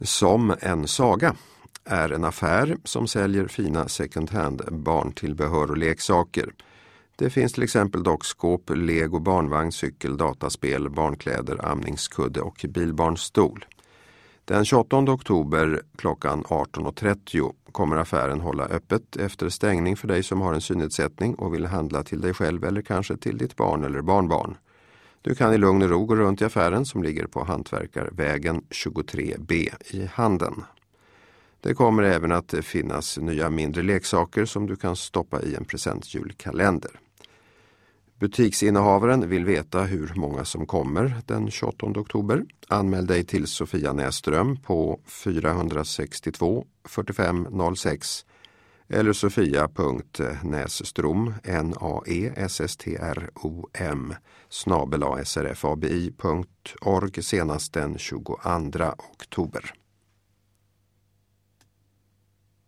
Som en saga är en affär som säljer fina second hand barntillbehör och leksaker. Det finns till exempel dockskåp, lego, barnvagn, cykel, dataspel, barnkläder, amningskudde och bilbarnstol. Den 28 oktober klockan 18.30 kommer affären hålla öppet efter stängning för dig som har en synnedsättning och vill handla till dig själv eller kanske till ditt barn eller barnbarn. Du kan i lugn och ro gå runt i affären som ligger på Hantverkarvägen 23B i Handen. Det kommer även att finnas nya mindre leksaker som du kan stoppa i en presentjulkalender. Butiksinnehavaren vill veta hur många som kommer den 28 oktober. Anmäl dig till Sofia Näsström på 462 45 06 eller sofia.nässtrom naesstrom @srfabi.org senast den 22 oktober.